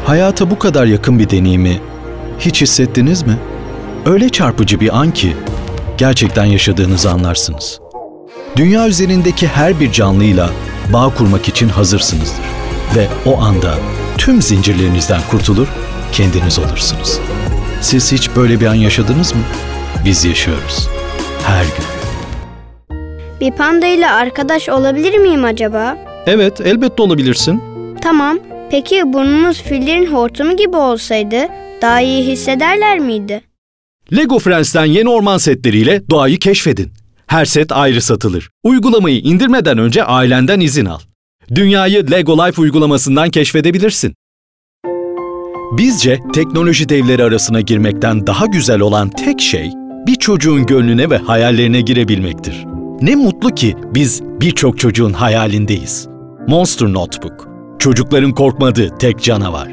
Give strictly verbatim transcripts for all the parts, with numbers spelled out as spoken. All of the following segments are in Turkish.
Hayata bu kadar yakın bir deneyimi hiç hissettiniz mi? Öyle çarpıcı bir an ki gerçekten yaşadığınızı anlarsınız. Dünya üzerindeki her bir canlıyla bağ kurmak için hazırsınızdır. Ve o anda tüm zincirlerinizden kurtulur, kendiniz olursunuz. Siz hiç böyle bir an yaşadınız mı? Biz yaşıyoruz. Her gün. Bir panda ile arkadaş olabilir miyim acaba? Evet, elbette olabilirsin. Tamam. Peki burnumuz fillerin hortumu gibi olsaydı daha iyi hissederler miydi? Lego Friends'ten yeni orman setleriyle doğayı keşfedin. Her set ayrı satılır. Uygulamayı indirmeden önce ailenden izin al. Dünyayı Lego Life uygulamasından keşfedebilirsin. Bizce teknoloji devleri arasına girmekten daha güzel olan tek şey bir çocuğun gönlüne ve hayallerine girebilmektir. Ne mutlu ki biz birçok çocuğun hayalindeyiz. Monster Notebook. Çocukların korkmadığı tek canavar.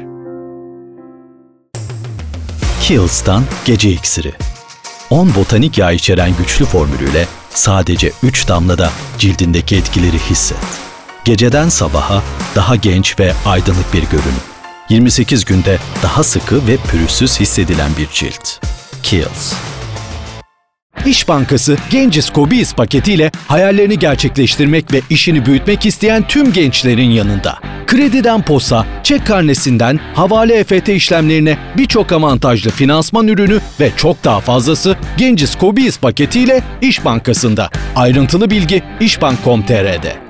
Kiehl's'tan gece iksiri. on botanik yağ içeren güçlü formülüyle sadece üç damlada cildindeki etkileri hisset. Geceden sabaha daha genç ve aydınlık bir görünüm. yirmi sekiz günde daha sıkı ve pürüzsüz hissedilen bir cilt. Kiehl's. İş Bankası Gencis Kobiz paketiyle hayallerini gerçekleştirmek ve işini büyütmek isteyen tüm gençlerin yanında. Krediden posa, çek karnesinden havale E F T işlemlerine birçok avantajlı finansman ürünü ve çok daha fazlası Gencis Kobiz paketiyle İş Bankası'nda. Ayrıntılı bilgi işbank nokta com nokta tr'de.